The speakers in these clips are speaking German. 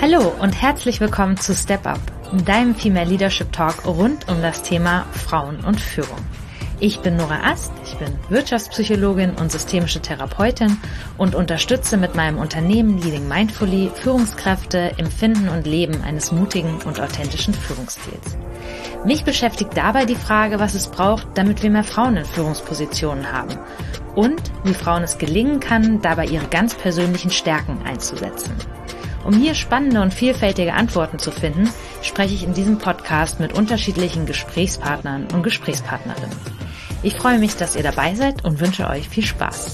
Hallo und herzlich willkommen zu Step Up, deinem Female Leadership Talk rund um das Thema Frauen und Führung. Ich bin Nora Ast, ich bin Wirtschaftspsychologin und systemische Therapeutin und unterstütze mit meinem Unternehmen Leading Mindfully Führungskräfte im Finden und Leben eines mutigen und authentischen Führungsstils. Mich beschäftigt dabei die Frage, was es braucht, damit wir mehr Frauen in Führungspositionen haben und wie Frauen es gelingen kann, dabei ihre ganz persönlichen Stärken einzusetzen. Um hier spannende und vielfältige Antworten zu finden, spreche ich in diesem Podcast mit unterschiedlichen Gesprächspartnern und Gesprächspartnerinnen. Ich freue mich, dass ihr dabei seid und wünsche euch viel Spaß.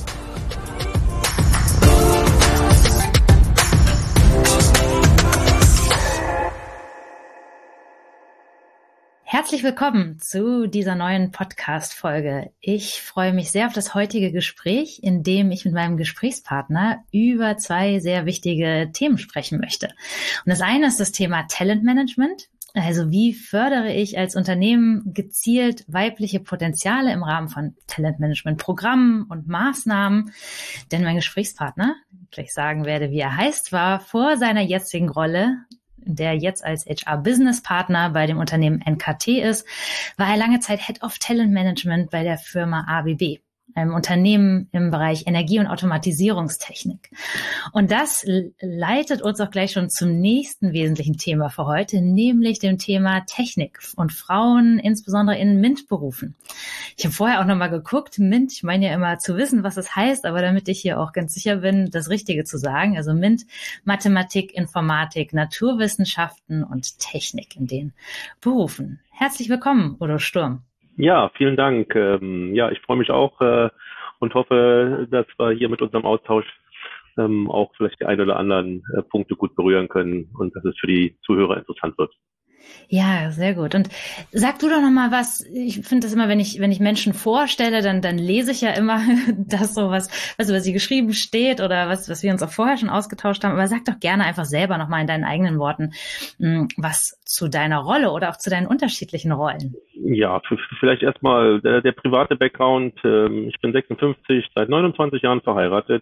Herzlich willkommen zu dieser neuen Podcast-Folge. Ich freue mich sehr auf das heutige Gespräch, in dem ich mit meinem Gesprächspartner über zwei sehr wichtige Themen sprechen möchte. Und das eine ist das Thema Talentmanagement. Also wie fördere ich als Unternehmen gezielt weibliche Potenziale im Rahmen von Talentmanagement-Programmen und Maßnahmen? Denn mein Gesprächspartner, gleich sagen werde, wie er heißt, war vor seiner jetzigen Rolle, der jetzt als HR-Business-Partner bei dem Unternehmen NKT ist, war er lange Zeit Head of Talent Management bei der Firma ABB, einem Unternehmen im Bereich Energie- und Automatisierungstechnik. Und das leitet uns auch gleich schon zum nächsten wesentlichen Thema für heute, nämlich dem Thema Technik und Frauen, insbesondere in MINT-Berufen. Ich habe vorher auch nochmal geguckt, MINT, ich meine ja immer zu wissen, was es heißt, aber damit ich hier auch ganz sicher bin, das Richtige zu sagen, also MINT, Mathematik, Informatik, Naturwissenschaften und Technik in den Berufen. Herzlich willkommen, Udo Sturm. Ja, vielen Dank. Ich freue mich auch und hoffe, dass wir hier mit unserem Austausch auch vielleicht die ein oder anderen Punkte gut berühren können und dass es für die Zuhörer interessant wird. Ja, sehr gut. Und sag du doch noch mal was. Ich finde das immer, wenn ich Menschen vorstelle, dann lese ich ja immer das so was hier geschrieben steht oder was wir uns auch vorher schon ausgetauscht haben. Aber sag doch gerne einfach selber noch mal in deinen eigenen Worten was zu deiner Rolle oder auch zu deinen unterschiedlichen Rollen. Ja, vielleicht erstmal der private Background. Ich bin 56, seit 29 Jahren verheiratet.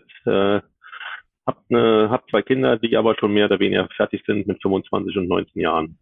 Hab zwei Kinder, die aber schon mehr oder weniger fertig sind mit 25 und 19 Jahren.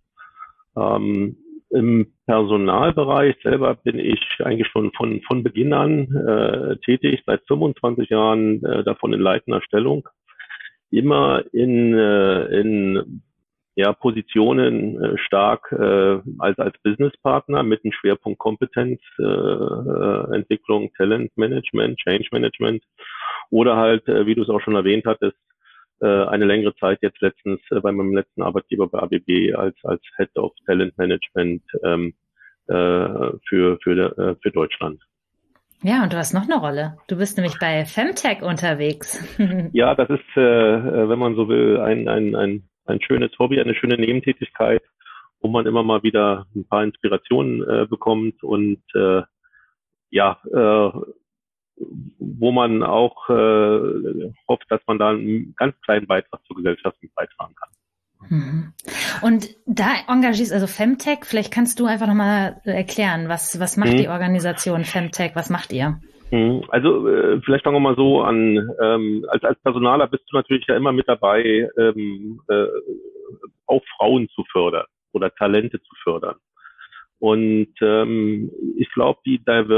Im Personalbereich selber bin ich eigentlich schon von Beginn an tätig, seit 25 Jahren davon in leitender Stellung, immer in Positionen stark als Businesspartner mit einem Schwerpunkt Kompetenz, Entwicklung, Talentmanagement, Change Management oder halt, wie du es auch schon erwähnt hattest, eine längere Zeit jetzt letztens bei meinem letzten Arbeitgeber bei ABB als Head of Talent Management für Deutschland. Ja, und du hast noch eine Rolle. Du bist nämlich bei Femtech unterwegs. Ja, das ist, wenn man so will, ein schönes Hobby, eine schöne Nebentätigkeit, wo man immer mal wieder ein paar Inspirationen bekommt und wo man auch hofft, dass man da einen ganz kleinen Beitrag zur Gesellschaft beitragen kann. Und da engagierst also Femtech, vielleicht kannst du einfach nochmal erklären, was macht die Organisation Femtech, was macht ihr? Also vielleicht fangen wir mal so an. Als Personaler bist du natürlich ja immer mit dabei, auch Frauen zu fördern oder Talente zu fördern. Und ich glaube, die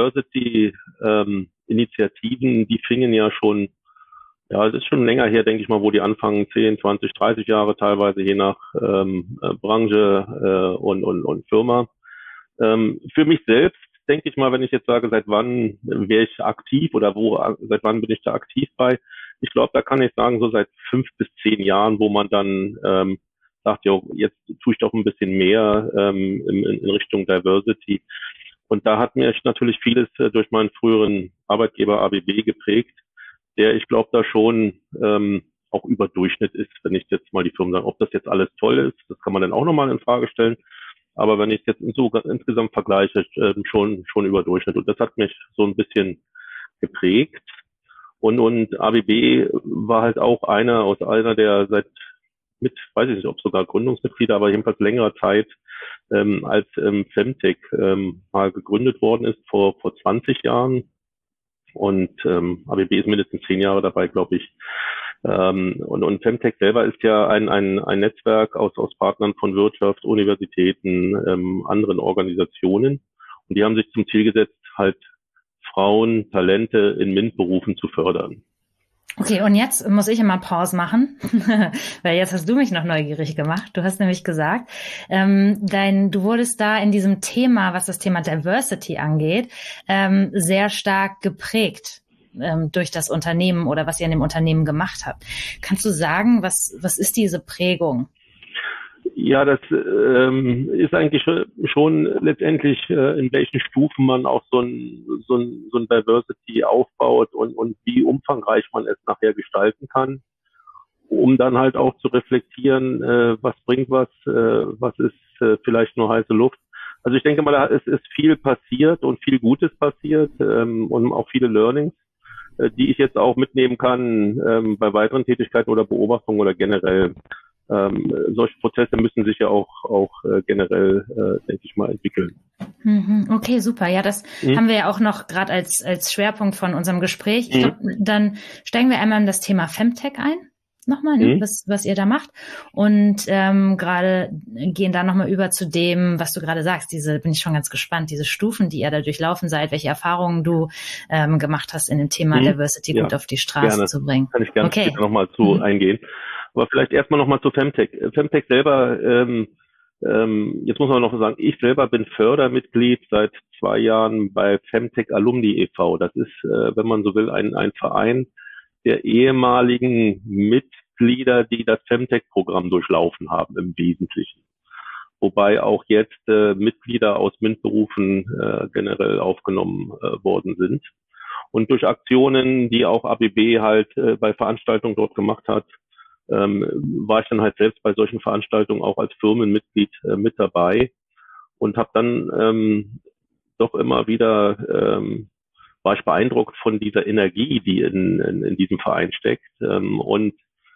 Diversity-Initiativen, die fingen ja schon, es ist schon länger her, denke ich mal, wo die anfangen, 10, 20, 30 Jahre teilweise, je nach Branche und Firma. Für mich selbst, denke ich mal, wenn ich jetzt sage, seit wann wäre ich aktiv oder seit wann bin ich da aktiv bei? Ich glaube, da kann ich sagen, so seit 5 bis 10 Jahren, wo man dann sagt, ja, jetzt tue ich doch ein bisschen mehr in Richtung Diversity. Und da hat mich natürlich vieles durch meinen früheren Arbeitgeber ABB geprägt, der, ich glaube, da schon auch über Durchschnitt ist, wenn ich jetzt mal die Firmen sage, ob das jetzt alles toll ist, das kann man dann auch nochmal in Frage stellen. Aber wenn ich es jetzt so insgesamt vergleiche, schon über Durchschnitt. Und das hat mich so ein bisschen geprägt. Und ABB war halt auch einer der weiß ich nicht, ob sogar Gründungsmitglieder, aber jedenfalls längerer Zeit als Femtech mal gegründet worden ist vor 20 Jahren. Und ABB ist mindestens 10 Jahre dabei, glaube ich, Und Femtech selber ist ja ein Netzwerk aus Partnern von Wirtschaft, Universitäten, anderen Organisationen. Und die haben sich zum Ziel gesetzt, halt Frauen, Talente in MINT-Berufen zu fördern. Okay, und jetzt muss ich immer Pause machen, weil jetzt hast du mich noch neugierig gemacht. Du hast nämlich gesagt, du wurdest da in diesem Thema, was das Thema Diversity angeht, sehr stark geprägt durch das Unternehmen oder was ihr in dem Unternehmen gemacht habt. Kannst du sagen, was ist diese Prägung? Ja, das ist eigentlich schon letztendlich, in welchen Stufen man auch so ein Diversity aufbaut und wie umfangreich man es nachher gestalten kann, um dann halt auch zu reflektieren, was bringt was ist vielleicht nur heiße Luft. Also ich denke mal, es ist viel passiert und viel Gutes passiert und auch viele Learnings, die ich jetzt auch mitnehmen kann bei weiteren Tätigkeiten oder Beobachtungen oder generell. Solche Prozesse müssen sich ja auch generell, denke ich mal, entwickeln. Okay, super. Ja, das haben wir ja auch noch gerade als Schwerpunkt von unserem Gespräch. Ich glaube, dann steigen wir einmal in das Thema Femtech ein. Nochmal, ne? Was ihr da macht. Und gerade gehen da nochmal über zu dem, was du gerade sagst. Bin ich schon ganz gespannt, diese Stufen, die ihr da durchlaufen seid, welche Erfahrungen du gemacht hast in dem Thema Diversity gut auf die Straße zu bringen. Kann ich gerne später nochmal zu eingehen. Aber vielleicht erstmal nochmal zu Femtech. Femtech selber, jetzt muss man noch sagen, ich selber bin Fördermitglied seit 2 Jahren bei Femtech Alumni e.V. Das ist, wenn man so will, ein Verein der ehemaligen Mitglieder, die das Femtech-Programm durchlaufen haben im Wesentlichen. Wobei auch jetzt Mitglieder aus MINT-Berufen generell aufgenommen worden sind. Und durch Aktionen, die auch ABB halt bei Veranstaltungen dort gemacht hat, war ich dann halt selbst bei solchen Veranstaltungen auch als Firmenmitglied mit dabei und habe dann doch immer wieder war ich beeindruckt von dieser Energie, die in diesem Verein steckt und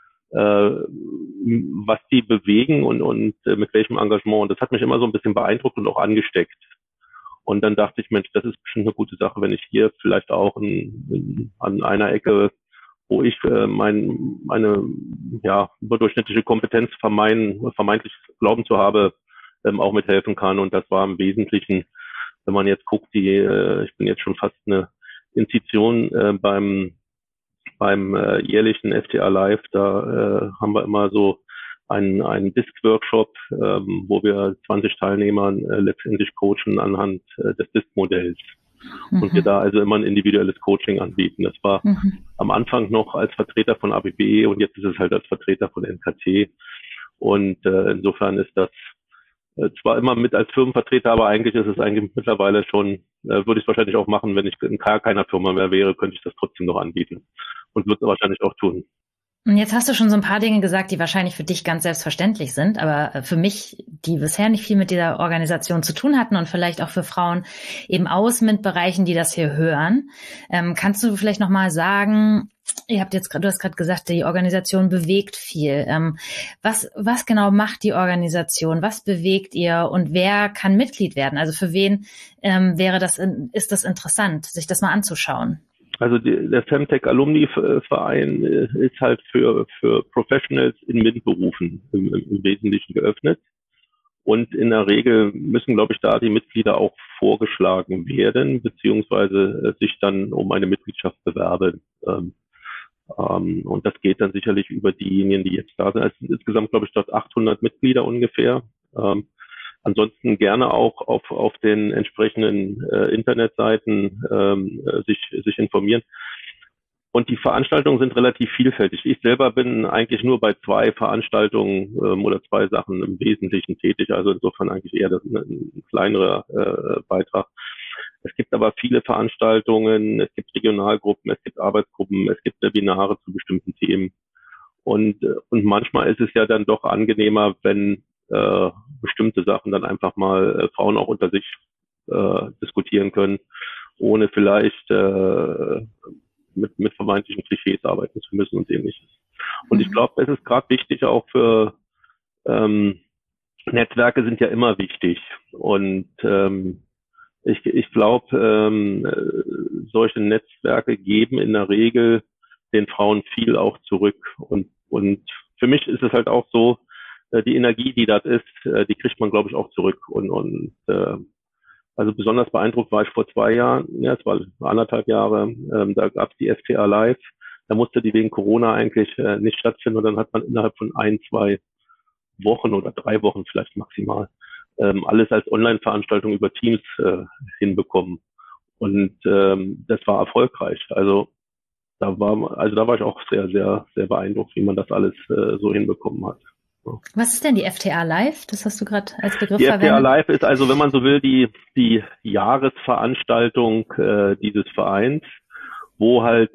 was die bewegen und mit welchem Engagement. Und das hat mich immer so ein bisschen beeindruckt und auch angesteckt. Und dann dachte ich, Mensch, das ist bestimmt eine gute Sache, wenn ich hier vielleicht auch an einer Ecke, wo ich meine überdurchschnittliche Kompetenz vermeintlich glauben zu habe, auch mithelfen kann. Und das war im Wesentlichen, wenn man jetzt guckt, ich bin jetzt schon fast eine Institution beim jährlichen FTA Live, da haben wir immer so einen Disk-Workshop, wo wir 20 Teilnehmern letztendlich coachen anhand des Disk-Modells. Und wir da also immer ein individuelles Coaching anbieten. Das war am Anfang noch als Vertreter von ABB und jetzt ist es halt als Vertreter von NKT. Und insofern ist das zwar immer mit als Firmenvertreter, aber eigentlich ist es eigentlich mittlerweile schon, würde ich es wahrscheinlich auch machen, wenn ich in keiner Firma mehr wäre, könnte ich das trotzdem noch anbieten und würde es wahrscheinlich auch tun. Und jetzt hast du schon so ein paar Dinge gesagt, die wahrscheinlich für dich ganz selbstverständlich sind, aber für mich, die bisher nicht viel mit dieser Organisation zu tun hatten und vielleicht auch für Frauen eben aus MINT-Bereichen, die das hier hören, kannst du vielleicht nochmal sagen, du hast gerade gesagt, die Organisation bewegt viel. Was genau macht die Organisation? Was bewegt ihr und wer kann Mitglied werden? Also für wen ist das interessant, sich das mal anzuschauen? Also der Femtech Alumni Verein ist halt für Professionals in MINT-Berufen im Wesentlichen geöffnet. Und in der Regel müssen, glaube ich, da die Mitglieder auch vorgeschlagen werden, beziehungsweise sich dann um eine Mitgliedschaft bewerben. Und das geht dann sicherlich über diejenigen, die jetzt da sind. Es sind insgesamt, glaube ich, dort 800 Mitglieder ungefähr. Ansonsten gerne auch auf den entsprechenden Internetseiten sich informieren. Und die Veranstaltungen sind relativ vielfältig. Ich selber bin eigentlich nur bei 2 Veranstaltungen oder 2 Sachen im Wesentlichen tätig. Also insofern eigentlich eher ein kleinerer Beitrag. Es gibt aber viele Veranstaltungen, es gibt Regionalgruppen, es gibt Arbeitsgruppen, es gibt Webinare zu bestimmten Themen. Und manchmal ist es ja dann doch angenehmer, wenn bestimmte Sachen dann einfach mal Frauen auch unter sich diskutieren können, ohne vielleicht mit vermeintlichen Klischees arbeiten zu müssen und ähnliches. Und ich glaube, es ist gerade wichtig auch für Netzwerke sind ja immer wichtig. Und ich glaube, solche Netzwerke geben in der Regel den Frauen viel auch zurück. Und für mich ist es halt auch so, die Energie, die das ist, die kriegt man, glaube ich, auch zurück. Also besonders beeindruckt war ich vor 2 Jahren, ja, es war 1,5 Jahre, da gab es die FTA Live. Da musste die wegen Corona eigentlich nicht stattfinden und dann hat man innerhalb von 1, 2 Wochen oder 3 Wochen vielleicht maximal alles als Online-Veranstaltung über Teams hinbekommen. Und das war erfolgreich. Also da war ich auch sehr, sehr, sehr beeindruckt, wie man das alles so hinbekommen hat. Was ist denn die FTA Live? Das hast du gerade als Begriff Die verwendet. FTA Live ist also, wenn man so will, die Jahresveranstaltung dieses Vereins, wo halt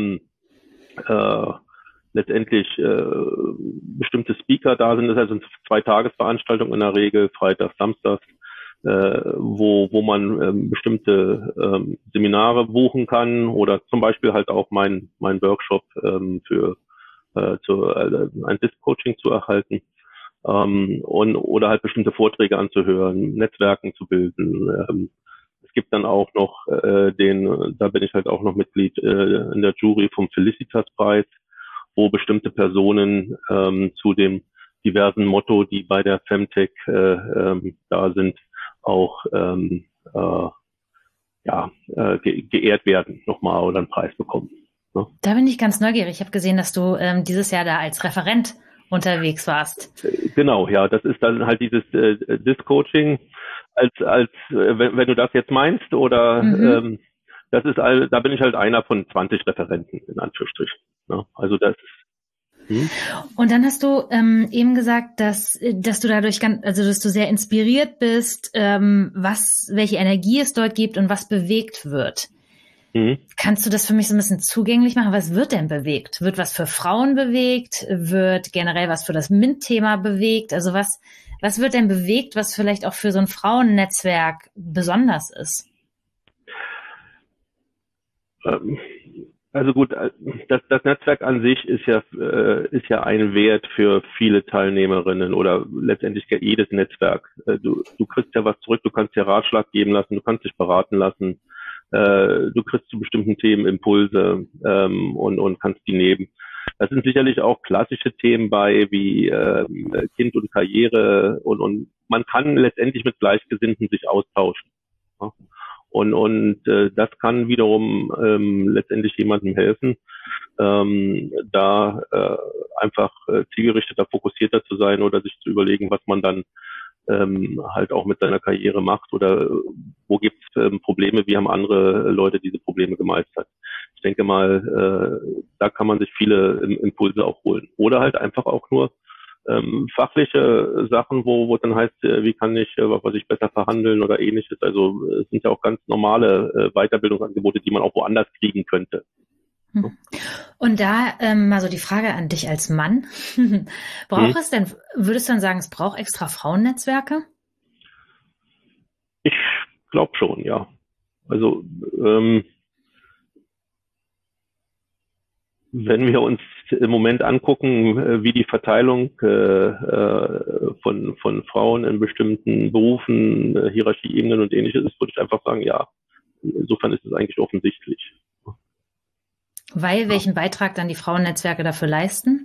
letztendlich bestimmte Speaker da sind. Das ist also eine 2-Tagesveranstaltung in der Regel, Freitag, Samstag, wo man bestimmte Seminare buchen kann oder zum Beispiel halt auch mein Workshop für ein Disc-Coaching zu erhalten oder halt bestimmte Vorträge anzuhören, Netzwerken zu bilden. Es gibt dann auch noch da bin ich halt auch noch Mitglied in der Jury vom Felicitas-Preis, wo bestimmte Personen zu dem diversen Motto, die bei der Femtech da sind, auch geehrt werden nochmal oder einen Preis bekommen. Ne? Da bin ich ganz neugierig. Ich habe gesehen, dass du dieses Jahr da als Referent unterwegs warst. Genau, ja, das ist dann halt dieses Disc-Coaching, wenn du das jetzt meinst, oder das ist da bin ich halt einer von 20 Referenten in Anführungsstrichen. Ne? Also das Und dann hast du eben gesagt, dass du dadurch dass du sehr inspiriert bist, welche Energie es dort gibt und was bewegt wird. Kannst du das für mich so ein bisschen zugänglich machen? Was wird denn bewegt? Wird was für Frauen bewegt? Wird generell was für das MINT-Thema bewegt? Also was wird denn bewegt, was vielleicht auch für so ein Frauennetzwerk besonders ist? Also gut, das Netzwerk an sich ist ja ein Wert für viele Teilnehmerinnen oder letztendlich jedes Netzwerk. Du kriegst ja was zurück, du kannst dir Ratschlag geben lassen, du kannst dich beraten lassen. Du kriegst zu bestimmten Themen Impulse und kannst die nehmen. Da sind sicherlich auch klassische Themen bei, wie Kind und Karriere und man kann letztendlich mit Gleichgesinnten sich austauschen. Ja? Und das kann wiederum letztendlich jemandem helfen, da einfach zielgerichteter, fokussierter zu sein oder sich zu überlegen, was man dann halt auch mit seiner Karriere macht oder wo gibt es Probleme, wie haben andere Leute diese Probleme gemeistert. Ich denke mal, da kann man sich viele Impulse auch holen. Oder halt einfach auch nur fachliche Sachen, wo dann heißt, wie kann ich was ich besser verhandeln oder ähnliches. Also es sind ja auch ganz normale Weiterbildungsangebote, die man auch woanders kriegen könnte. Und da mal so die Frage an dich als Mann. Würdest du dann sagen, es braucht extra Frauennetzwerke? Ich glaube schon, ja. Also wenn wir uns im Moment angucken, wie die Verteilung von Frauen in bestimmten Berufen, Hierarchieebenen und ähnliches ist, würde ich einfach sagen, ja, insofern ist es eigentlich offensichtlich. Weil welchen Beitrag dann die Frauennetzwerke dafür leisten?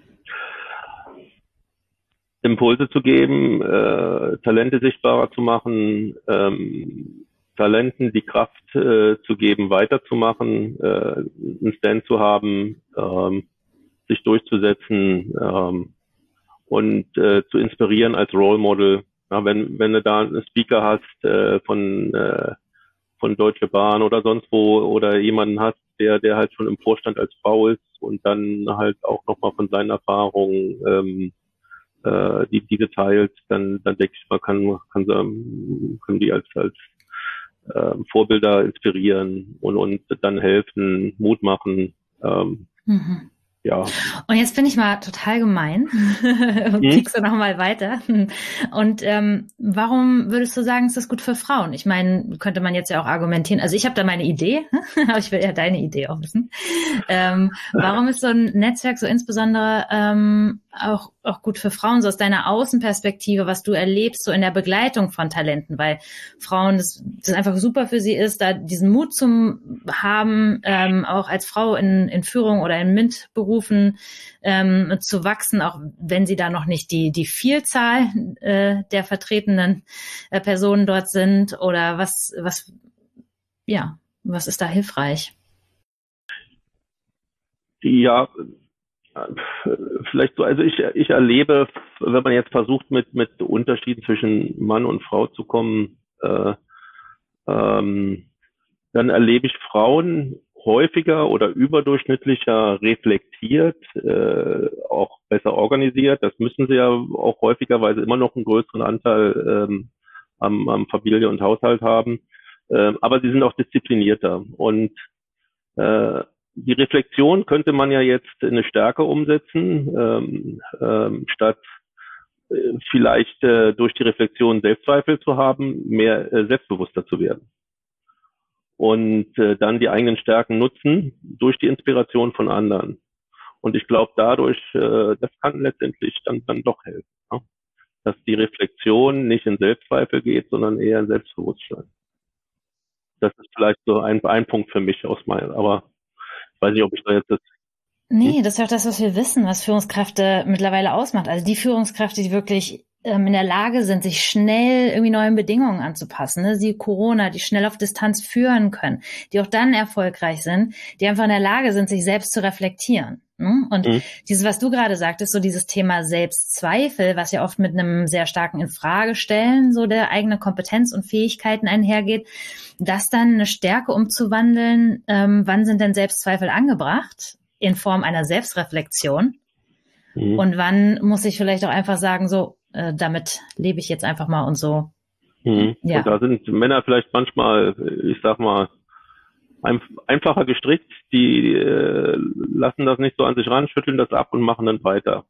Impulse zu geben, Talente sichtbarer zu machen, Talenten die Kraft zu geben, weiterzumachen, einen Stand zu haben, sich durchzusetzen und zu inspirieren als Role Model. Ja, wenn du da einen Speaker hast von Deutsche Bahn oder sonst wo oder jemanden hast, der halt schon im Vorstand als Frau ist und dann halt auch nochmal von seinen Erfahrungen diese teilt, dann denke ich mal, können die als Vorbilder inspirieren und dann helfen, Mut machen. Ja. Und jetzt bin ich mal total gemein und Hm? piekse noch mal weiter. Und warum würdest du sagen, ist das gut für Frauen? Ich meine, könnte man jetzt ja auch argumentieren. Also ich habe da meine Idee, aber ich will ja deine Idee auch wissen. Warum ist so ein Netzwerk so insbesondere auch gut für Frauen, so aus deiner Außenperspektive, was du erlebst, so in der Begleitung von Talenten, weil Frauen, das einfach super für sie ist, da diesen Mut zum haben, auch als Frau in Führung oder in MINT-Berufen zu wachsen, auch wenn sie da noch nicht die Vielzahl der vertretenen Personen dort sind, oder was ist da hilfreich? Ja, vielleicht so, also ich erlebe, wenn man jetzt versucht, mit Unterschieden zwischen Mann und Frau zu kommen, ähm, dann erlebe ich Frauen häufiger oder überdurchschnittlicher reflektiert, auch besser organisiert. Das müssen sie ja auch häufigerweise immer noch einen größeren Anteil am Familie und Haushalt haben. Aber sie sind auch disziplinierter. Und die Reflexion könnte man ja jetzt in eine Stärke umsetzen, statt vielleicht durch die Reflexion Selbstzweifel zu haben, mehr selbstbewusster zu werden und dann die eigenen Stärken nutzen durch die Inspiration von anderen. Und ich glaube dadurch, das kann letztendlich dann doch helfen, ne? Dass die Reflexion nicht in Selbstzweifel geht, sondern eher in Selbstbewusstsein. Das ist vielleicht so ein Punkt für mich aus meiner, aber ich weiß nicht, ob ich da jetzt das. Hm? Nee, das ist ja auch das, was wir wissen, was Führungskräfte mittlerweile ausmacht. Also die Führungskräfte, die wirklich in der Lage sind, sich schnell irgendwie neuen Bedingungen anzupassen, ne? Die Corona, die schnell auf Distanz führen können, die auch dann erfolgreich sind, die einfach in der Lage sind, sich selbst zu reflektieren. Ne? Und Hm? dieses, was du gerade sagtest, so dieses Thema Selbstzweifel, was ja oft mit einem sehr starken Infragestellen so der eigenen Kompetenz und Fähigkeiten einhergeht, das dann eine Stärke umzuwandeln, wann sind denn Selbstzweifel angebracht? In Form einer Selbstreflexion. Hm? Und wann muss ich vielleicht auch einfach sagen, so, damit lebe ich jetzt einfach mal und so. Hm? Und Ja. da sind Männer vielleicht manchmal, ich sag mal, einfacher gestrickt, die lassen das nicht so an sich ran, schütteln das ab und machen dann weiter.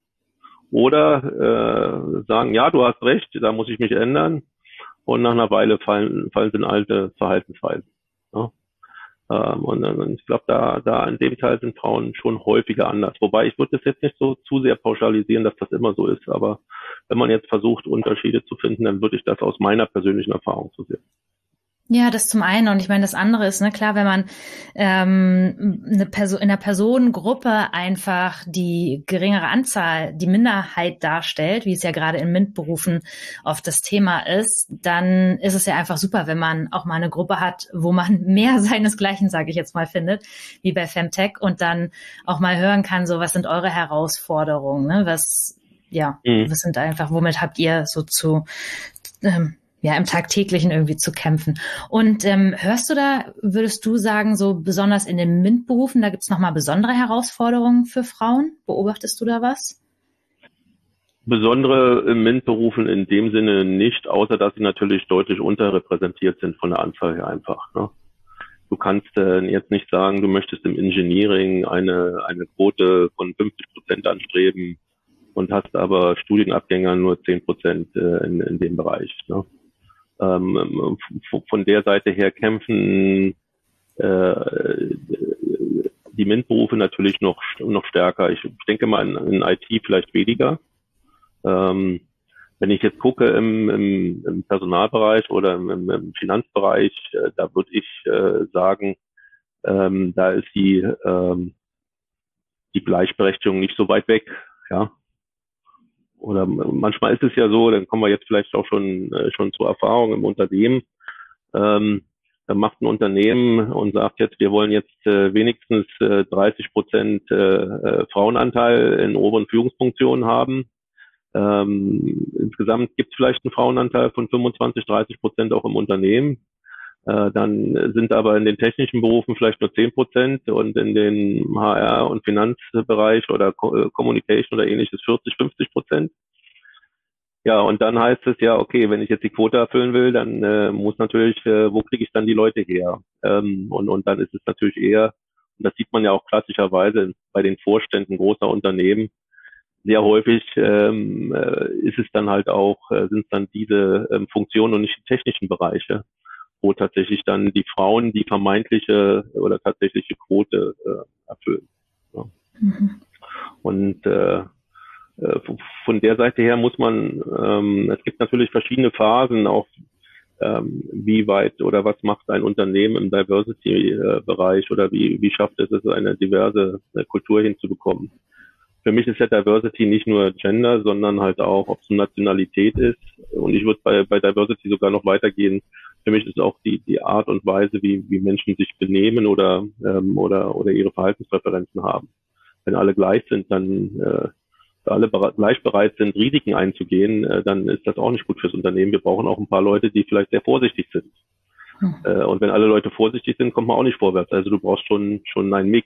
Oder sagen, ja, du hast recht, da muss ich mich ändern. Und nach einer Weile fallen sie in alte Verhaltensweisen. Ja? Und ich glaube, da in dem Teil sind Frauen schon häufiger anders. Wobei ich würde das jetzt nicht so zu sehr pauschalisieren, dass das immer so ist. Aber wenn man jetzt versucht, Unterschiede zu finden, dann würde ich das aus meiner persönlichen Erfahrung so sehen. Ja, das zum einen. Und ich meine, das andere ist, ne, klar, wenn man eine Person in einer Personengruppe einfach die geringere Anzahl, die Minderheit darstellt, wie es ja gerade in MINT-Berufen oft das Thema ist, dann ist es ja einfach super, wenn man auch mal eine Gruppe hat, wo man mehr seinesgleichen, sage ich jetzt mal, findet, wie bei Femtech, und dann auch mal hören kann, so, was sind eure Herausforderungen, ne? Was sind einfach, womit habt ihr so im Tagtäglichen irgendwie zu kämpfen. Und würdest du sagen, so besonders in den MINT-Berufen, da gibt's nochmal besondere Herausforderungen für Frauen? Beobachtest du da was? Besondere MINT-Berufen in dem Sinne nicht, außer dass sie natürlich deutlich unterrepräsentiert sind von der Anzahl her einfach. Ne? Du kannst jetzt nicht sagen, du möchtest im Engineering eine Quote von 50% anstreben und hast aber Studienabgänger nur 10% in dem Bereich. Ne? Von der Seite her kämpfen die MINT-Berufe natürlich noch stärker. Ich denke mal in IT vielleicht weniger. Wenn ich jetzt gucke im Personalbereich oder im Finanzbereich, da würde ich sagen, da ist die Gleichberechtigung nicht so weit weg. Ja. Oder manchmal ist es ja so, dann kommen wir jetzt vielleicht auch schon zur Erfahrung im Unternehmen. Da macht ein Unternehmen und sagt jetzt, wir wollen jetzt wenigstens 30% Frauenanteil in oberen Führungsfunktionen haben. Insgesamt gibt es vielleicht einen Frauenanteil von 25-30% auch im Unternehmen. Dann sind aber in den technischen Berufen vielleicht nur 10% und in den HR- und Finanzbereich oder Communication oder ähnliches 40-50%. Ja, und dann heißt es ja, okay, wenn ich jetzt die Quote erfüllen will, dann muss natürlich, wo kriege ich dann die Leute her? Und dann ist es natürlich eher das sieht man ja auch klassischerweise bei den Vorständen großer Unternehmen. Sehr häufig ist es dann halt auch, sind es dann diese Funktionen und nicht die technischen Bereiche, wo tatsächlich dann die Frauen die vermeintliche oder tatsächliche Quote erfüllen. Ja. Und von der Seite her muss man, es gibt natürlich verschiedene Phasen, auch wie weit oder was macht ein Unternehmen im Diversity-Bereich oder wie schafft es, eine diverse Kultur hinzubekommen. Für mich ist ja Diversity nicht nur Gender, sondern halt auch, ob es Nationalität ist. Und ich würde bei Diversity sogar noch weitergehen. Für mich ist auch die Art und Weise, wie Menschen sich benehmen oder ihre Verhaltenspräferenzen haben. Wenn alle gleich sind, dann alle gleich bereit sind, Risiken einzugehen, dann ist das auch nicht gut fürs Unternehmen. Wir brauchen auch ein paar Leute, die vielleicht sehr vorsichtig sind. Und wenn alle Leute vorsichtig sind, kommt man auch nicht vorwärts. Also du brauchst schon einen Mix.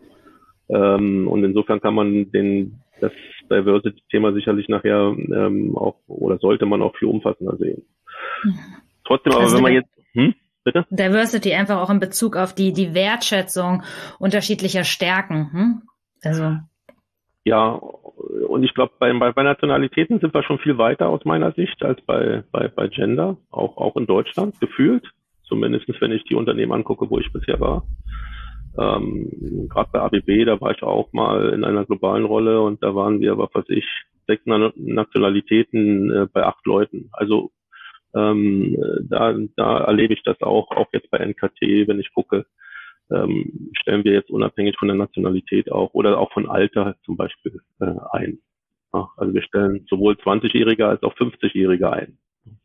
Und insofern kann man das Diversity-Thema sicherlich nachher auch oder sollte man auch viel umfassender sehen. Trotzdem, aber also wenn man jetzt, bitte? Diversity einfach auch in Bezug auf die Wertschätzung unterschiedlicher Stärken. Also ja, und ich glaube, bei Nationalitäten sind wir schon viel weiter aus meiner Sicht als bei Gender, auch in Deutschland gefühlt, zumindest wenn ich die Unternehmen angucke, wo ich bisher war. Gerade bei ABB, da war ich auch mal in einer globalen Rolle und da waren wir, 6 Nationalitäten bei 8 Leuten. Also da erlebe ich das auch jetzt bei NKT, wenn ich gucke, stellen wir jetzt unabhängig von der Nationalität auch oder auch von Alter zum Beispiel ein. Ja, also wir stellen sowohl 20-Jährige als auch 50-Jährige ein.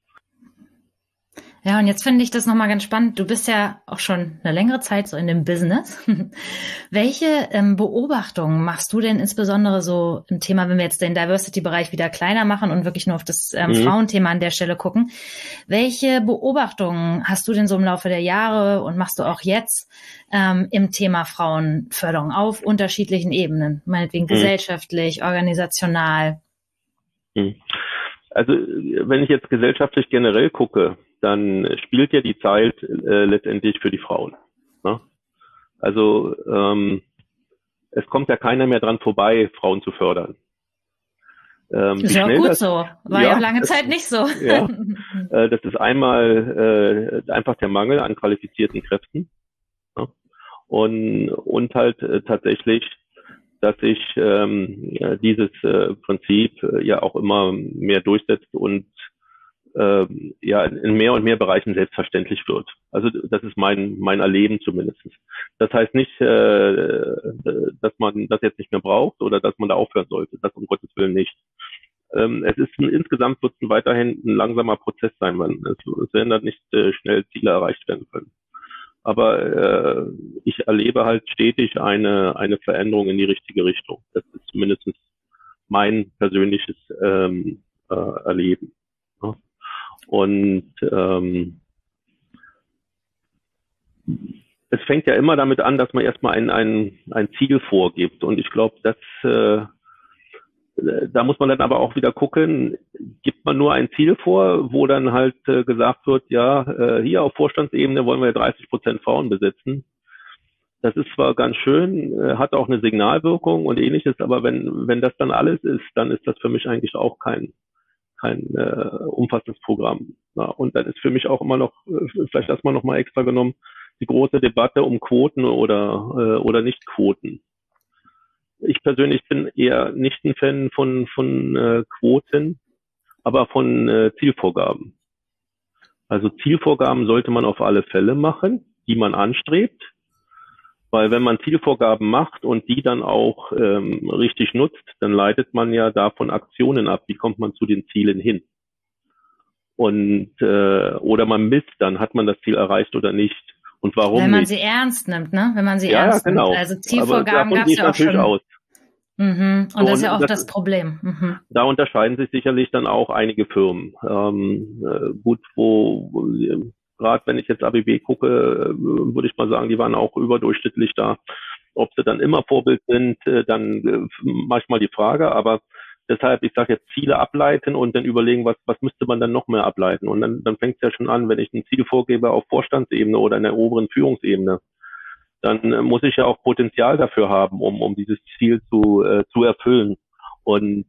Ja, und jetzt finde ich das nochmal ganz spannend. Du bist ja auch schon eine längere Zeit so in dem Business. Welche Beobachtungen machst du denn insbesondere so im Thema, wenn wir jetzt den Diversity-Bereich wieder kleiner machen und wirklich nur auf das Frauenthema an der Stelle gucken? Welche Beobachtungen hast du denn so im Laufe der Jahre und machst du auch jetzt im Thema Frauenförderung auf unterschiedlichen Ebenen? Meinetwegen gesellschaftlich, organisational? Also wenn ich jetzt gesellschaftlich generell gucke, dann spielt ja die Zeit letztendlich für die Frauen. Ne? Also es kommt ja keiner mehr dran vorbei, Frauen zu fördern. Ist ja auch gut so. War ja auch lange Zeit nicht so. Ja, das ist einmal einfach der Mangel an qualifizierten Kräften. Ne? Und halt tatsächlich, dass sich dieses Prinzip ja auch immer mehr durchsetzt und ja in mehr und mehr Bereichen selbstverständlich wird. Also das ist mein Erleben zumindest. Das heißt nicht, dass man das jetzt nicht mehr braucht oder dass man da aufhören sollte. Das um Gottes Willen nicht. Es ist insgesamt wird es weiterhin ein langsamer Prozess sein. Es werden dann nicht schnell Ziele erreicht werden können. Aber ich erlebe halt stetig eine Veränderung in die richtige Richtung. Das ist zumindest mein persönliches Erleben. Ja. Und es fängt ja immer damit an, dass man erstmal ein Ziel vorgibt. Und ich glaube, da muss man dann aber auch wieder gucken, gibt man nur ein Ziel vor, wo dann halt gesagt wird, ja, hier auf Vorstandsebene wollen wir 30% Frauen besetzen. Das ist zwar ganz schön, hat auch eine Signalwirkung und ähnliches, aber wenn das dann alles ist, dann ist das für mich eigentlich auch kein umfassendes Programm. Ja, und dann ist für mich auch immer noch, vielleicht erstmal noch mal extra genommen, die große Debatte um Quoten oder Nicht-Quoten. Ich persönlich bin eher nicht ein Fan von Quoten, aber von Zielvorgaben. Also Zielvorgaben sollte man auf alle Fälle machen, die man anstrebt, weil wenn man Zielvorgaben macht und die dann auch richtig nutzt, dann leitet man ja davon Aktionen ab. Wie kommt man zu den Zielen hin? Und oder man misst dann, hat man das Ziel erreicht oder nicht? Und warum wenn man nicht? sie ernst nimmt, ne? Wenn man sie ernst nimmt. Genau. Also Zielvorgaben gab es ja auch schon. Aus. Und das ist ja auch das Problem. Da unterscheiden sich sicherlich dann auch einige Firmen. Gut, gerade wenn ich jetzt ABB gucke, würde ich mal sagen, die waren auch überdurchschnittlich da. Ob sie dann immer Vorbild sind, dann manchmal die Frage, aber deshalb, ich sage jetzt Ziele ableiten und dann überlegen, was müsste man dann noch mehr ableiten. Und dann fängt es ja schon an, wenn ich ein Ziel vorgebe auf Vorstandsebene oder in der oberen Führungsebene, dann muss ich ja auch Potenzial dafür haben, um dieses Ziel zu erfüllen. Und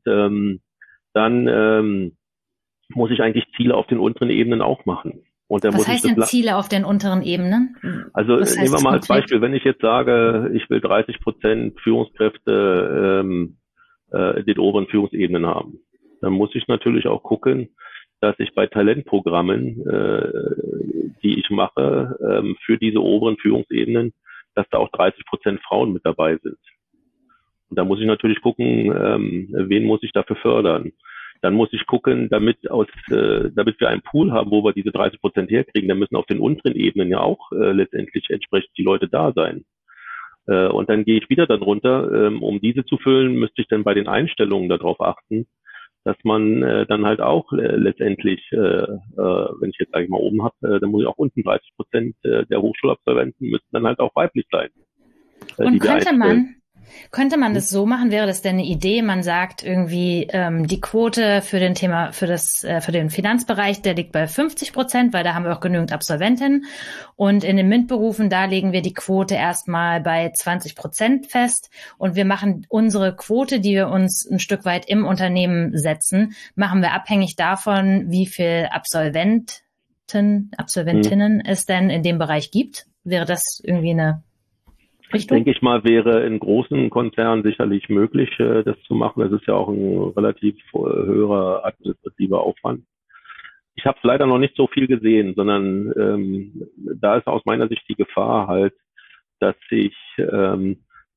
dann muss ich eigentlich Ziele auf den unteren Ebenen auch machen. Und dann Was muss ich heißt denn Ziele auf den unteren Ebenen? Also Was nehmen heißt wir das mal als konkret? Beispiel, wenn ich jetzt sage, ich will 30% Führungskräfte in den oberen Führungsebenen haben, dann muss ich natürlich auch gucken, dass ich bei Talentprogrammen, die ich mache, für diese oberen Führungsebenen, dass da auch 30% Frauen mit dabei sind. Und da muss ich natürlich gucken, wen muss ich dafür fördern. Dann muss ich gucken, damit wir einen Pool haben, wo wir diese 30% herkriegen, dann müssen auf den unteren Ebenen ja auch letztendlich entsprechend die Leute da sein. Und dann gehe ich wieder dann runter, um diese zu füllen, müsste ich dann bei den Einstellungen darauf achten, dass man dann halt auch letztendlich, wenn ich jetzt sage ich mal oben habe, dann muss ich auch unten 30% der Hochschulabsolventen müssen dann halt auch weiblich sein. Und könnte man das so machen? Wäre das denn eine Idee? Man sagt irgendwie, die Quote für den Finanzbereich, der liegt bei 50%, weil da haben wir auch genügend Absolventinnen. Und in den MINT-Berufen, da legen wir die Quote erstmal bei 20% fest. Und wir machen unsere Quote, die wir uns ein Stück weit im Unternehmen setzen, machen wir abhängig davon, wie viel Absolventinnen es denn in dem Bereich gibt. Wäre das irgendwie eine Richtung? Denke ich mal, wäre in großen Konzernen sicherlich möglich, das zu machen. Das ist ja auch ein relativ höherer administrativer Aufwand. Ich habe leider noch nicht so viel gesehen, sondern da ist aus meiner Sicht die Gefahr halt, dass ich dann,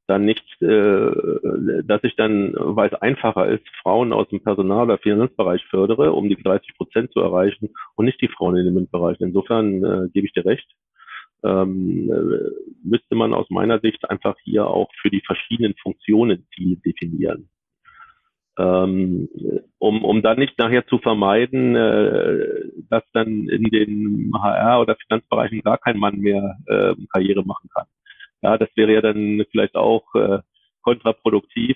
weil es einfacher ist, Frauen aus dem Personal- oder Finanzbereich fördere, um die 30% zu erreichen und nicht die Frauen in dem Bereich. Insofern gebe ich dir recht. Müsste man aus meiner Sicht einfach hier auch für die verschiedenen Funktionen Ziele definieren. Um dann nicht nachher zu vermeiden, dass dann in den HR- oder Finanzbereichen gar kein Mann mehr Karriere machen kann. Ja, das wäre ja dann vielleicht auch kontraproduktiv,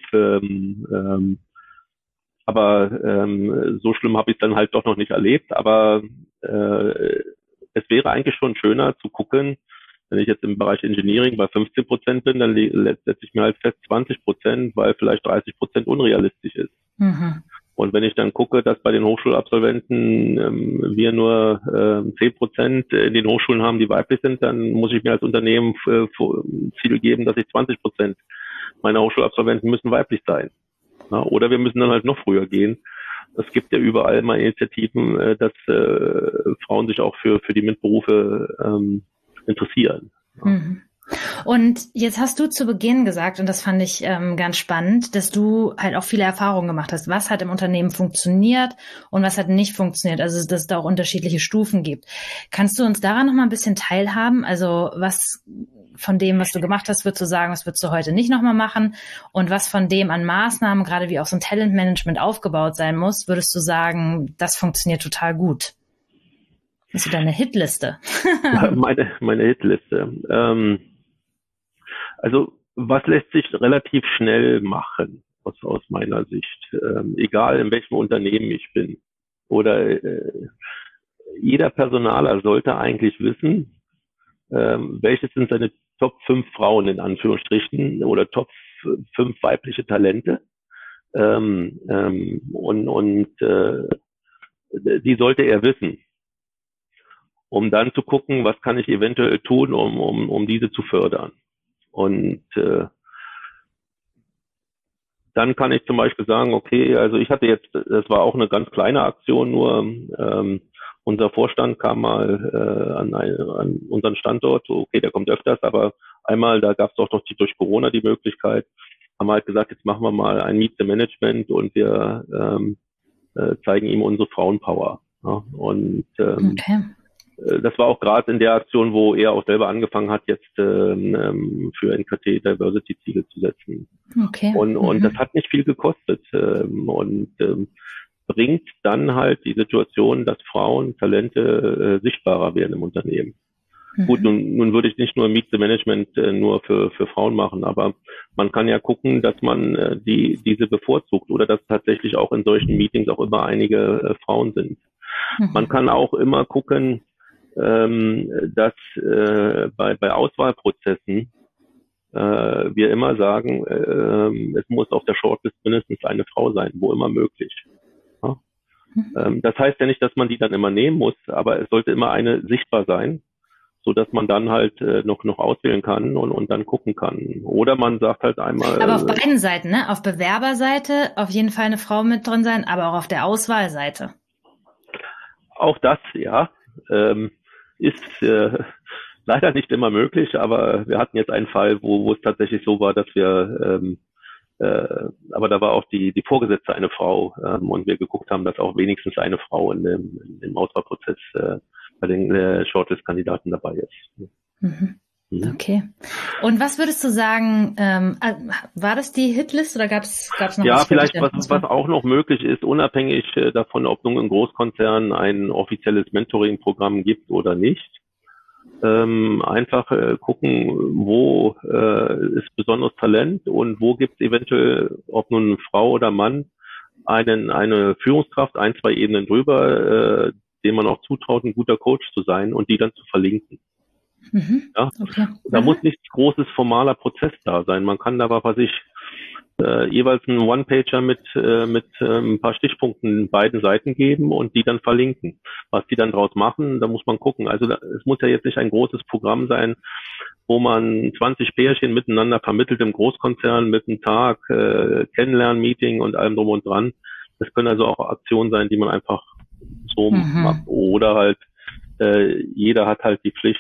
aber so schlimm habe ich es dann halt doch noch nicht erlebt, aber es wäre eigentlich schon schöner zu gucken, wenn ich jetzt im Bereich Engineering bei 15% bin, dann setze ich mir halt fest 20%, weil vielleicht 30% unrealistisch ist. Mhm. Und wenn ich dann gucke, dass bei den Hochschulabsolventen wir nur 10% in den Hochschulen haben, die weiblich sind, dann muss ich mir als Unternehmen Ziel geben, dass ich 20% meiner Hochschulabsolventen müssen weiblich sein. Ja, oder wir müssen dann halt noch früher gehen. Es gibt ja überall mal Initiativen, dass Frauen sich auch für die MINT-Berufe interessieren. Ja. Mhm. Und jetzt hast du zu Beginn gesagt, und das fand ich ganz spannend, dass du halt auch viele Erfahrungen gemacht hast. Was hat im Unternehmen funktioniert und was hat nicht funktioniert? Also, dass es da auch unterschiedliche Stufen gibt. Kannst du uns daran noch mal ein bisschen teilhaben? Also, was von dem, was du gemacht hast, würdest du sagen, was würdest du heute nicht nochmal machen? Und was von dem an Maßnahmen, gerade wie auch so ein Talentmanagement aufgebaut sein muss, würdest du sagen, das funktioniert total gut? Hast du deine Hitliste? Meine Hitliste. Also was lässt sich relativ schnell machen aus meiner Sicht, egal in welchem Unternehmen ich bin. Oder jeder Personaler sollte eigentlich wissen, welches sind seine Top 5 Frauen in Anführungsstrichen oder Top 5 weibliche Talente. Die sollte er wissen, um dann zu gucken, was kann ich eventuell tun, um diese zu fördern. Und dann kann ich zum Beispiel sagen, okay, also ich hatte jetzt, das war auch eine ganz kleine Aktion, nur unser Vorstand kam mal an unseren Standort, okay, der kommt öfters, aber einmal, da gab es auch noch durch Corona die Möglichkeit, haben wir halt gesagt, jetzt machen wir mal ein Meet the Management und wir zeigen ihm unsere Frauenpower. Ja? Und okay. Das war auch gerade in der Aktion, wo er auch selber angefangen hat, jetzt für NKT Diversity-Ziele zu setzen. Okay. Und das hat nicht viel gekostet und bringt dann halt die Situation, dass Frauen, Talente sichtbarer werden im Unternehmen. Gut, nun würde ich nicht nur Meet the Management nur für Frauen machen, aber man kann ja gucken, dass man diese bevorzugt oder dass tatsächlich auch in solchen Meetings auch immer einige Frauen sind. Man kann auch immer gucken, dass bei Auswahlprozessen wir immer sagen, es muss auf der Shortlist mindestens eine Frau sein, wo immer möglich. Ja? Das heißt ja nicht, dass man die dann immer nehmen muss, aber es sollte immer eine sichtbar sein, so dass man dann halt noch auswählen kann und dann gucken kann. Oder man sagt halt einmal. Aber auf beiden Seiten, ne? Auf Bewerberseite auf jeden Fall eine Frau mit drin sein, aber auch auf der Auswahlseite. Auch das, ja, ist leider nicht immer möglich, aber wir hatten jetzt einen Fall, wo es tatsächlich so war, dass wir, aber da war auch die Vorgesetzte eine Frau und wir geguckt haben, dass auch wenigstens eine Frau im Auswahlprozess bei den Shortlist-Kandidaten dabei ist. Mhm. Okay. Und was würdest du sagen, war das die Hitlist oder gab's noch ja, was? Ja, vielleicht was auch noch möglich ist, unabhängig davon, ob nun in Großkonzernen ein offizielles Mentoring-Programm gibt oder nicht. Einfach gucken, wo ist besonderes Talent und wo gibt es eventuell, ob nun Frau oder Mann, eine Führungskraft, 2 Ebenen drüber, dem man auch zutraut, ein guter Coach zu sein und die dann zu verlinken. Ja? Okay. Da muss nichts großes formaler Prozess da sein. Man kann da, was ich, jeweils einen One-Pager mit ein paar Stichpunkten beiden Seiten geben und die dann verlinken. Was die dann draus machen, da muss man gucken. Also es muss ja jetzt nicht ein großes Programm sein, wo man 20 Pärchen miteinander vermittelt im Großkonzern mit einem Tag Kennenlernen-Meeting und allem drum und dran. Das können also auch Aktionen sein, die man einfach so macht. Oder halt jeder hat halt die Pflicht,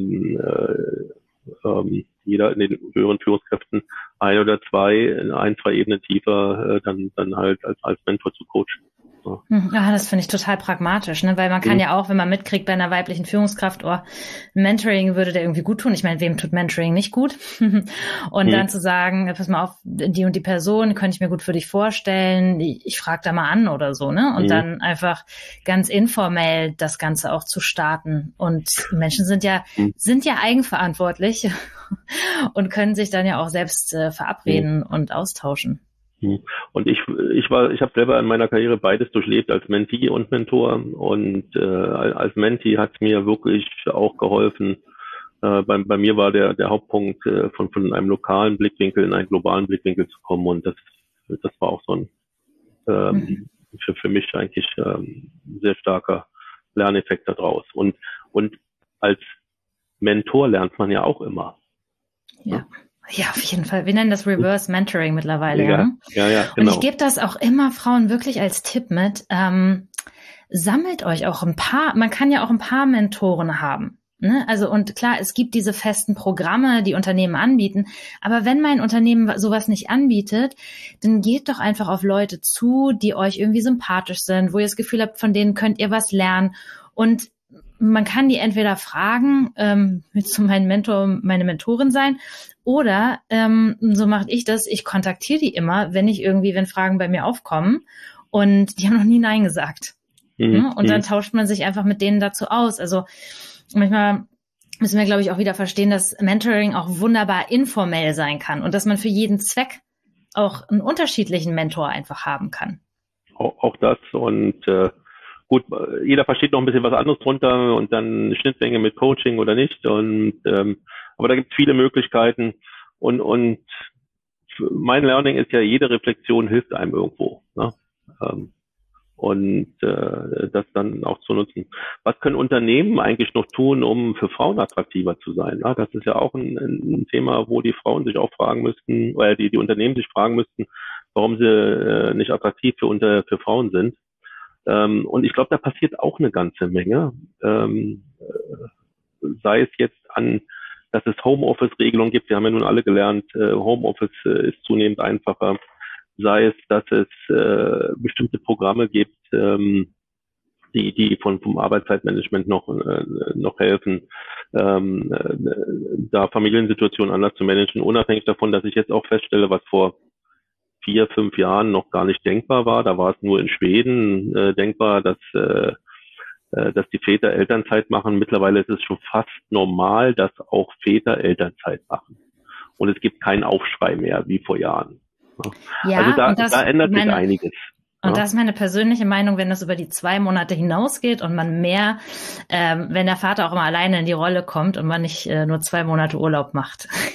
jeder in den höheren Führungskräften 1 oder 2 Ebenen tiefer dann halt als Mentor zu coachen. So. Ja, das finde ich total pragmatisch, ne? Weil man kann ja auch, wenn man mitkriegt bei einer weiblichen Führungskraft, Mentoring würde der irgendwie gut tun. Ich meine, wem tut Mentoring nicht gut? Und dann zu sagen, pass mal auf, die und die Person könnte ich mir gut für dich vorstellen, ich frage da mal an oder so, ne? Und dann einfach ganz informell das Ganze auch zu starten. Und Menschen sind ja eigenverantwortlich und können sich dann ja auch selbst verabreden und austauschen. Und ich habe selber in meiner Karriere beides durchlebt, als Mentee und Mentor. Und als Mentee hat es mir wirklich auch geholfen. Bei mir war der Hauptpunkt, von einem lokalen Blickwinkel in einen globalen Blickwinkel zu kommen. Und das war auch so ein für mich eigentlich sehr starker Lerneffekt daraus. Und als Mentor lernt man ja auch immer. Ja. Ja, auf jeden Fall. Wir nennen das Reverse Mentoring mittlerweile. Ja, genau. Und ich gebe das auch immer Frauen wirklich als Tipp mit. Sammelt euch auch ein paar, man kann ja auch ein paar Mentoren haben. Ne? Also, und klar, es gibt diese festen Programme, die Unternehmen anbieten. Aber wenn mein Unternehmen sowas nicht anbietet, dann geht doch einfach auf Leute zu, die euch irgendwie sympathisch sind, wo ihr das Gefühl habt, von denen könnt ihr was lernen. Und man kann die entweder fragen, willst du mein Mentor, meine Mentorin sein? Oder, so mache ich das, ich kontaktiere die immer, wenn Fragen bei mir aufkommen und die haben noch nie Nein gesagt. Und dann tauscht man sich einfach mit denen dazu aus. Also manchmal müssen wir, glaube ich, auch wieder verstehen, dass Mentoring auch wunderbar informell sein kann und dass man für jeden Zweck auch einen unterschiedlichen Mentor einfach haben kann. Auch das und gut, jeder versteht noch ein bisschen was anderes drunter und dann Schnittmenge mit Coaching oder nicht. Und aber da gibt es viele Möglichkeiten und mein Learning ist ja, jede Reflexion hilft einem irgendwo. Ne? Und das dann auch zu nutzen. Was können Unternehmen eigentlich noch tun, um für Frauen attraktiver zu sein? Ja, das ist ja auch ein Thema, wo die Frauen sich auch fragen müssten, oder die Unternehmen sich fragen müssten, warum sie nicht attraktiv für Frauen sind. Und ich glaube, da passiert auch eine ganze Menge. Sei es jetzt dass es Homeoffice-Regelungen gibt. Wir haben ja nun alle gelernt, Homeoffice ist zunehmend einfacher. Sei es, dass es bestimmte Programme gibt, die vom Arbeitszeitmanagement noch helfen, da Familiensituationen anders zu managen, unabhängig davon, dass ich jetzt auch feststelle, was vor 4, 5 Jahren noch gar nicht denkbar war. Da war es nur in Schweden denkbar, dass die Väter Elternzeit machen. Mittlerweile ist es schon fast normal, dass auch Väter Elternzeit machen. Und es gibt keinen Aufschrei mehr wie vor Jahren. Ja, also da ändert sich einiges. Und das ist meine persönliche Meinung, wenn das über die 2 Monate hinausgeht und man wenn der Vater auch immer alleine in die Rolle kommt und man nicht nur 2 Monate Urlaub macht.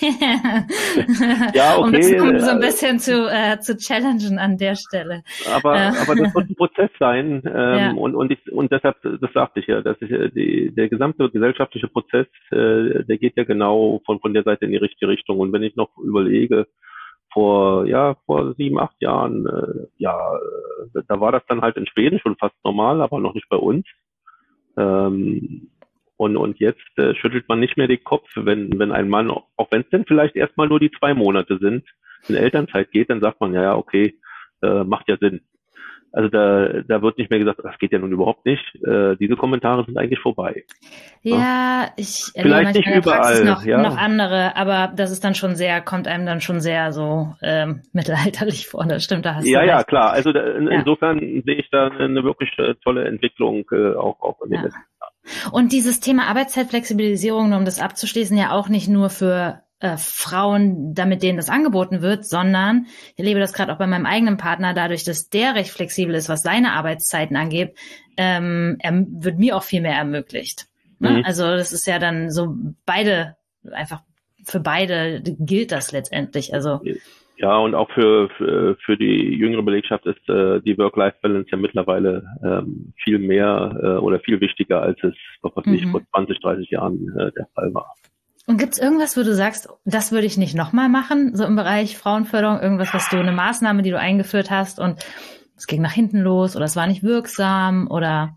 Ja, Um das okay, so ein bisschen zu challengen an der Stelle. aber das wird ein Prozess sein, Ja. und deshalb, das sagte ich ja, dass der gesamte gesellschaftliche Prozess, der geht ja genau von der Seite in die richtige Richtung. Und wenn ich noch überlege, vor 7, 8 Jahren, da war das dann halt in Schweden schon fast normal, aber noch nicht bei uns. Ähm, und jetzt schüttelt man nicht mehr den Kopf, wenn ein Mann, auch wenn es denn vielleicht erstmal nur die 2 Monate sind, in Elternzeit geht, dann sagt man, ja, okay, macht ja Sinn. Also da wird nicht mehr gesagt, das geht ja nun überhaupt nicht. Diese Kommentare sind eigentlich vorbei. Ja, ich erlebe Vielleicht nicht manchmal in der Praxis überall, noch ja. andere, aber das ist dann schon kommt einem dann schon sehr so mittelalterlich vor. Das stimmt, da hast du Ja, ja, recht. klar. Also Ja, insofern sehe ich da eine wirklich tolle Entwicklung auch in den ja. letzten. Und dieses Thema Arbeitszeitflexibilisierung, nur um das abzuschließen, ja auch nicht nur für Frauen, damit denen das angeboten wird, sondern ich erlebe das gerade auch bei meinem eigenen Partner, dadurch, dass der recht flexibel ist, was seine Arbeitszeiten angeht, wird mir auch viel mehr ermöglicht. Ne? Mhm. Also das ist ja dann so einfach für beide gilt das letztendlich. Also Ja, und auch für die jüngere Belegschaft ist die Work-Life-Balance ja mittlerweile viel mehr oder viel wichtiger, als es, was weiß ich, vor 20, 30 Jahren der Fall war. Und gibt's irgendwas, wo du sagst, das würde ich nicht nochmal machen, so im Bereich Frauenförderung, irgendwas, eine Maßnahme, die du eingeführt hast und es ging nach hinten los oder es war nicht wirksam oder?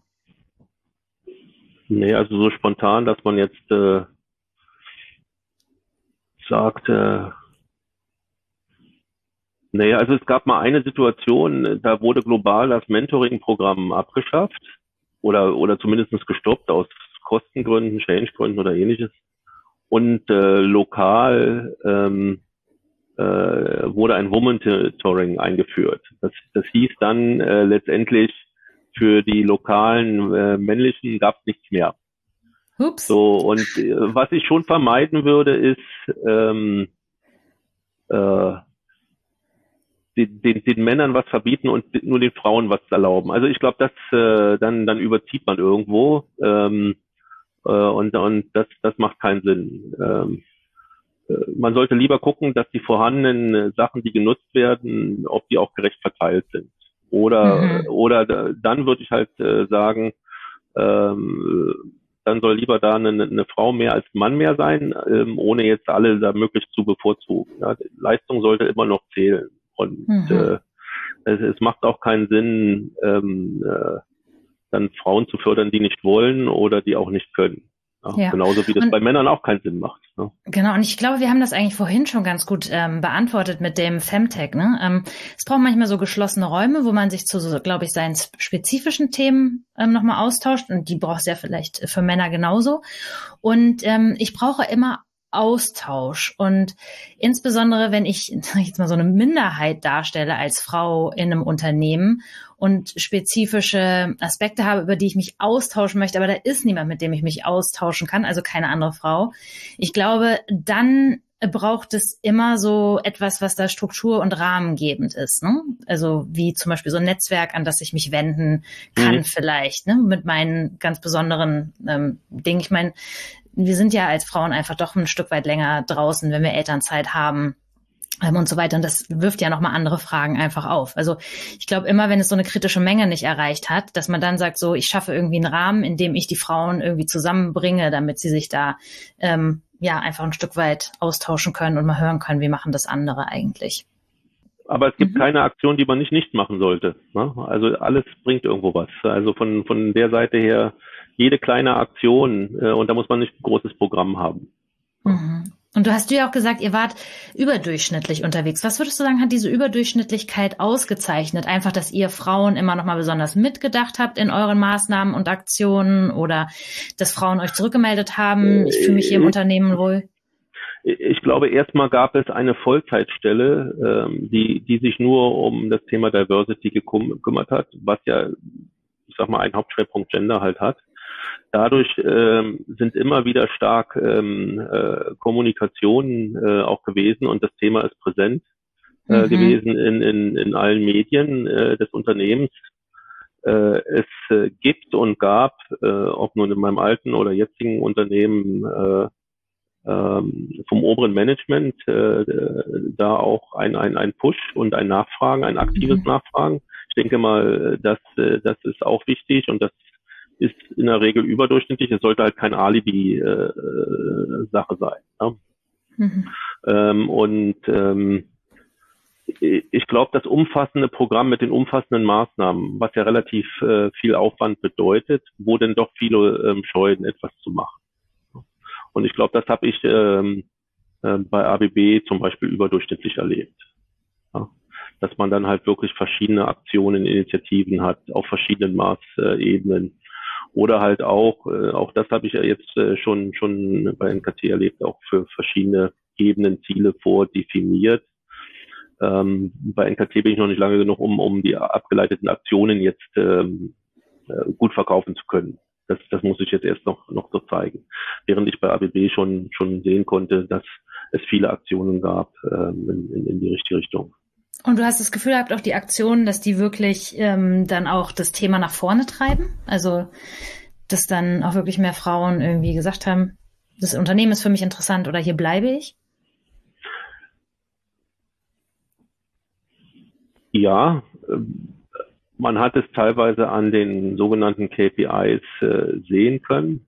Nee, also so spontan, dass man jetzt sagt, nee, also es gab mal eine Situation, da wurde global das Mentoring-Programm abgeschafft oder zumindest gestoppt aus Kostengründen, Change-Gründen oder ähnliches. Und lokal wurde ein Woman-Mentoring eingeführt. Das hieß dann letztendlich für die lokalen männlichen gab es nichts mehr. Ups. So, und was ich schon vermeiden würde, ist den Männern was verbieten und nur den Frauen was erlauben. Also ich glaube, dann überzieht man irgendwo und das macht keinen Sinn. Man sollte lieber gucken, dass die vorhandenen Sachen, die genutzt werden, ob die auch gerecht verteilt sind. Oder dann würde ich halt sagen, dann soll lieber da eine Frau mehr als Mann mehr sein, ohne jetzt alle da möglichst zu bevorzugen. Ja, Leistung sollte immer noch zählen. Und es macht auch keinen Sinn, dann Frauen zu fördern, die nicht wollen oder die auch nicht können. Ja. Genauso wie das bei Männern auch keinen Sinn macht. Ne? Genau, und ich glaube, wir haben das eigentlich vorhin schon ganz gut beantwortet mit dem Femtech. Ne? Es braucht manchmal so geschlossene Räume, wo man sich zu, so, glaube ich, seinen spezifischen Themen nochmal austauscht. Und die braucht es ja vielleicht für Männer genauso. Und ich brauche immer Austausch. Und insbesondere, wenn ich jetzt mal so eine Minderheit darstelle als Frau in einem Unternehmen und spezifische Aspekte habe, über die ich mich austauschen möchte, aber da ist niemand, mit dem ich mich austauschen kann, also keine andere Frau. Ich glaube, dann braucht es immer so etwas, was da struktur- und rahmengebend ist. Ne? Also wie zum Beispiel so ein Netzwerk, an das ich mich wenden kann vielleicht, ne? Mit meinen ganz besonderen Dingen. Ich meine, wir sind ja als Frauen einfach doch ein Stück weit länger draußen, wenn wir Elternzeit haben und so weiter. Und das wirft ja nochmal andere Fragen einfach auf. Also ich glaube immer, wenn es so eine kritische Menge nicht erreicht hat, dass man dann sagt, so ich schaffe irgendwie einen Rahmen, in dem ich die Frauen irgendwie zusammenbringe, damit sie sich da einfach ein Stück weit austauschen können und mal hören können, wie machen das andere eigentlich. Aber es gibt keine Aktion, die man nicht machen sollte. Ne? Also alles bringt irgendwo was. Also von der Seite her, jede kleine Aktion, und da muss man nicht ein großes Programm haben. Und du hast ja auch gesagt, ihr wart überdurchschnittlich unterwegs. Was würdest du sagen, hat diese Überdurchschnittlichkeit ausgezeichnet? Einfach, dass ihr Frauen immer noch mal besonders mitgedacht habt in euren Maßnahmen und Aktionen oder dass Frauen euch zurückgemeldet haben, ich fühle mich hier im Unternehmen wohl? Ich glaube, erstmal gab es eine Vollzeitstelle, die sich nur um das Thema Diversity gekümmert hat, was ja, ich sag mal, einen Hauptschwerpunkt Gender halt hat. Dadurch sind immer wieder stark Kommunikationen auch gewesen und das Thema ist präsent gewesen in allen Medien des Unternehmens. Es gibt und gab, ob nun in meinem alten oder jetzigen Unternehmen, vom oberen Management da auch ein Push und ein Nachfragen, ein aktives Nachfragen. Ich denke mal, das ist auch wichtig und das ist in der Regel überdurchschnittlich. Es sollte halt kein Alibi-Sache sein. Ne? Ich glaube, das umfassende Programm mit den umfassenden Maßnahmen, was ja relativ viel Aufwand bedeutet, wo denn doch viele scheuen, etwas zu machen. Und ich glaube, das habe ich bei ABB zum Beispiel überdurchschnittlich erlebt. Ja? Dass man dann halt wirklich verschiedene Aktionen, Initiativen hat auf verschiedenen Maßebenen. Oder halt auch das habe ich ja jetzt schon bei NKT erlebt, auch für verschiedene Ebenen Ziele vordefiniert. Bei NKT bin ich noch nicht lange genug, um die abgeleiteten Aktionen jetzt gut verkaufen zu können. Das muss ich jetzt erst noch so zeigen. Während ich bei ABB schon sehen konnte, dass es viele Aktionen gab in die richtige Richtung. Und du hast das Gefühl gehabt, auch die Aktionen, dass die wirklich dann auch das Thema nach vorne treiben? Also, dass dann auch wirklich mehr Frauen irgendwie gesagt haben, das Unternehmen ist für mich interessant oder hier bleibe ich? Ja, man hat es teilweise an den sogenannten KPIs sehen können.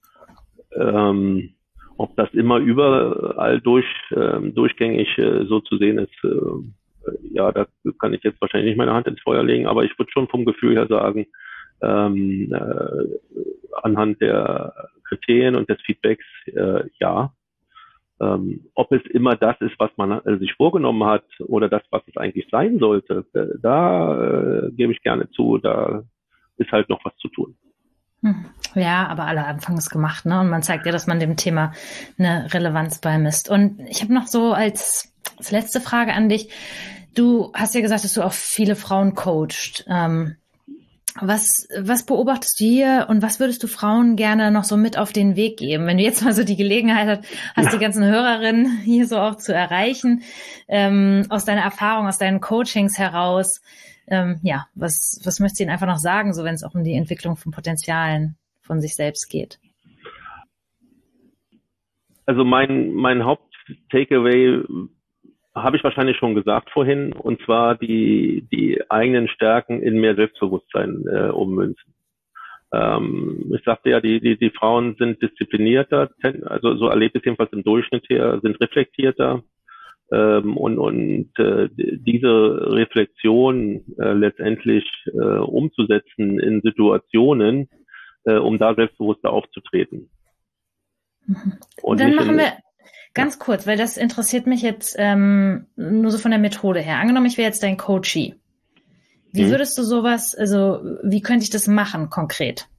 Ob das immer überall durchgängig so zu sehen ist, ja, da kann ich jetzt wahrscheinlich nicht meine Hand ins Feuer legen, aber ich würde schon vom Gefühl her sagen, anhand der Kriterien und des Feedbacks, ja. Ob es immer das ist, was man sich vorgenommen hat oder das, was es eigentlich sein sollte, da gebe ich gerne zu, da ist halt noch was zu tun. Ja, aber aller Anfang ist gemacht, ne? Und man zeigt ja, dass man dem Thema eine Relevanz beimisst. Und ich habe noch so als letzte Frage an dich. Du hast ja gesagt, dass du auch viele Frauen coachst. Was beobachtest du hier und was würdest du Frauen gerne noch so mit auf den Weg geben? Wenn du jetzt mal so die Gelegenheit hast, die ganzen Hörerinnen hier so auch zu erreichen, aus deiner Erfahrung, aus deinen Coachings heraus, was möchtest du ihnen einfach noch sagen, so wenn es auch um die Entwicklung von Potenzialen von sich selbst geht? Also mein Haupt-Takeaway habe ich wahrscheinlich schon gesagt vorhin, und zwar die eigenen Stärken in mehr Selbstbewusstsein ummünzen. Ich sagte ja, die Frauen sind disziplinierter, also so erlebt es jedenfalls im Durchschnitt her, sind reflektierter und diese Reflexion letztendlich umzusetzen in Situationen, um da selbstbewusster aufzutreten. Und dann machen wir ganz kurz, weil das interessiert mich jetzt nur so von der Methode her. Angenommen, ich wäre jetzt dein Coachee. Wie würdest du sowas, also wie könnte ich das machen konkret?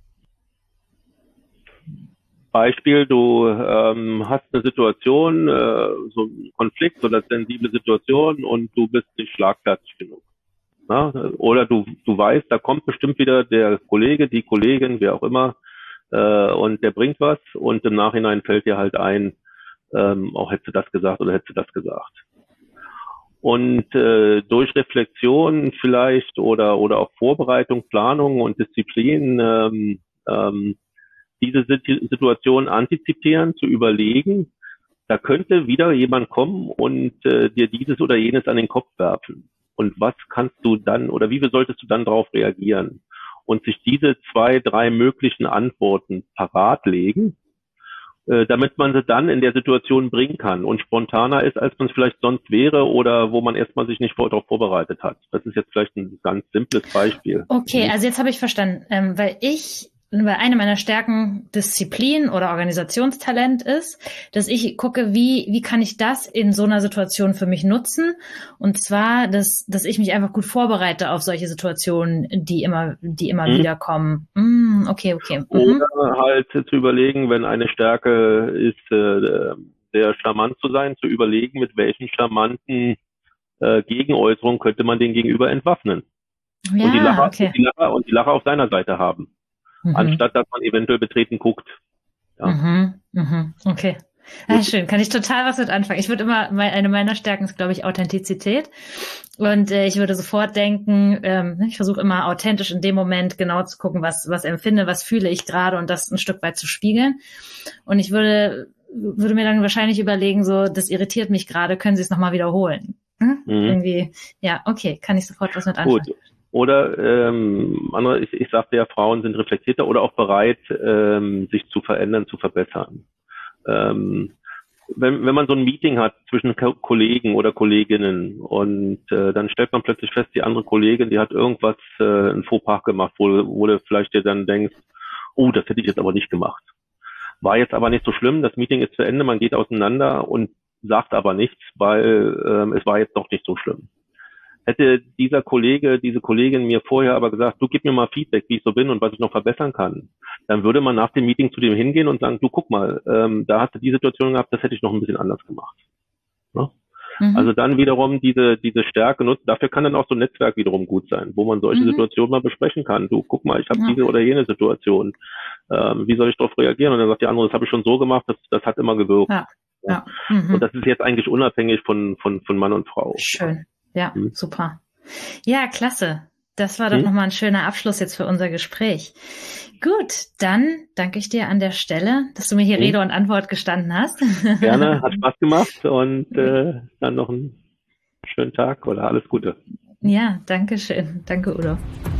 Beispiel, du hast eine Situation, so ein Konflikt oder sensible Situation und du bist nicht schlagfertig genug. Na? Oder du weißt, da kommt bestimmt wieder der Kollege, die Kollegin, wer auch immer, und der bringt was und im Nachhinein fällt dir halt ein, auch hättest du das gesagt oder hättest du das gesagt. Und durch Reflexion vielleicht oder auch Vorbereitung, Planung und Disziplin diese Situation antizipieren, zu überlegen, da könnte wieder jemand kommen und dir dieses oder jenes an den Kopf werfen. Und was kannst du dann oder wie solltest du dann darauf reagieren? Und sich diese 2, 3 möglichen Antworten parat legen, damit man sie dann in der Situation bringen kann und spontaner ist, als man es vielleicht sonst wäre oder wo man erstmal sich nicht darauf vorbereitet hat. Das ist jetzt vielleicht ein ganz simples Beispiel. Okay, also jetzt habe ich verstanden, weil eine meiner Stärken Disziplin oder Organisationstalent ist, dass ich gucke, wie kann ich das in so einer Situation für mich nutzen? Und zwar, dass ich mich einfach gut vorbereite auf solche Situationen, die immer wieder kommen. Okay. Oder halt zu überlegen, wenn eine Stärke ist, sehr charmant zu sein, zu überlegen, mit welchen charmanten Gegenäußerungen könnte man den Gegenüber entwaffnen. Ja, und die Lacher auf seiner Seite haben. Anstatt dass man eventuell betreten guckt. Ja. Okay. Ja, schön, kann ich total was mit anfangen. Ich würde immer, eine meiner Stärken ist, glaube ich, Authentizität. Und ich würde sofort denken, ich versuche immer authentisch in dem Moment genau zu gucken, was empfinde, was fühle ich gerade und das ein Stück weit zu spiegeln. Und ich würde würde mir dann wahrscheinlich überlegen, so, das irritiert mich gerade, können Sie es nochmal wiederholen? Irgendwie, ja, okay, kann ich sofort was mit anfangen. Gut. Oder ich sagte ja, Frauen sind reflektierter oder auch bereit, sich zu verändern, zu verbessern. Wenn man so ein Meeting hat zwischen Kollegen oder Kolleginnen und dann stellt man plötzlich fest, die andere Kollegin, die hat irgendwas, ein Fauxpas gemacht, wo du vielleicht dir dann denkst, oh, das hätte ich jetzt aber nicht gemacht. War jetzt aber nicht so schlimm, das Meeting ist zu Ende, man geht auseinander und sagt aber nichts, weil es war jetzt doch nicht so schlimm. Hätte dieser Kollege, diese Kollegin mir vorher aber gesagt, du gib mir mal Feedback, wie ich so bin und was ich noch verbessern kann, dann würde man nach dem Meeting zu dem hingehen und sagen, du guck mal, da hast du die Situation gehabt, das hätte ich noch ein bisschen anders gemacht. Ja? Also dann wiederum diese Stärke nutzen. Dafür kann dann auch so ein Netzwerk wiederum gut sein, wo man solche Situationen mal besprechen kann. Du guck mal, ich habe diese oder jene Situation. Wie soll ich darauf reagieren? Und dann sagt die andere, das habe ich schon so gemacht, das hat immer gewirkt. Ja. Und das ist jetzt eigentlich unabhängig von Mann und Frau. Schön. Ja, super. Ja, klasse. Das war doch nochmal ein schöner Abschluss jetzt für unser Gespräch. Gut, dann danke ich dir an der Stelle, dass du mir hier Rede und Antwort gestanden hast. Gerne, hat Spaß gemacht und dann noch einen schönen Tag oder alles Gute. Ja, danke schön. Danke, Udo.